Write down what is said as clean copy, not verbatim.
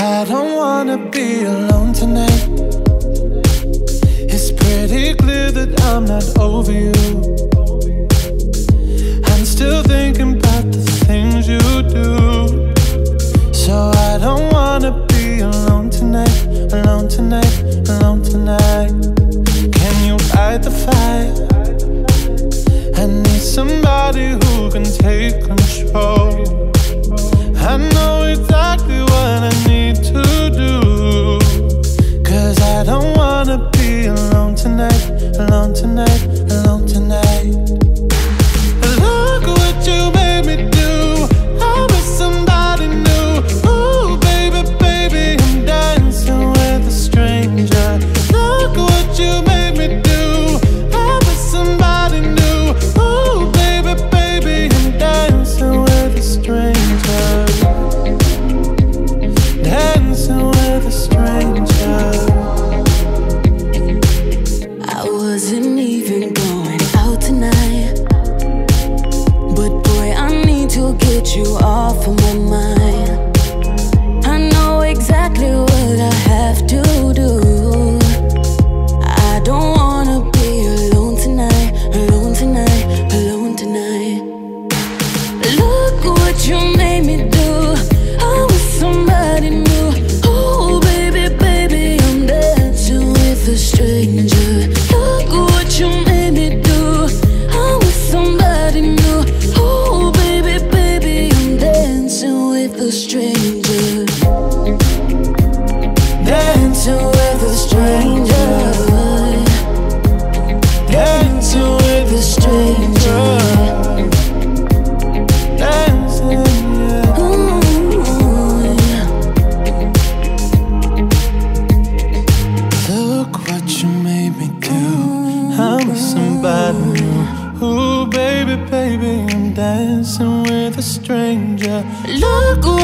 I don't wanna be alone tonight. It's pretty clear that I'm not over you. I'm still thinking about the things you do. So I don't wanna be alone tonight, alone tonight, alone tonight. Can you light the fire? I need somebody who can take control. I know exactly what I need to do, 'cause I don't wanna be alone tonight, alone tonight, alone tonight. Look what you made me do. I'm with somebody new. Ooh, baby, baby, I'm dancing with a stranger. Look what you made me do. I'm with somebody new. Ooh, baby, baby, I'm dancing with a stranger. Dancing with a stranger. I wasn't even going out tonight, but boy, I need to get you off of my mind. I know exactly what I have to do. I don't wanna be alone tonight, alone tonight, alone tonight. Look what you made me do. I'm with somebody new. Oh, baby, baby, I'm dancing with a stranger. Look what you made me do. I'm with somebody new. Oh, baby, baby, I'm dancing with a stranger. Dancing with a stranger. Dancing with a stranger. Dancing, yeah. Ooh, yeah. Look what you made me do. I'm with somebody new. Ooh, baby, baby, I'm dancing with a stranger. Look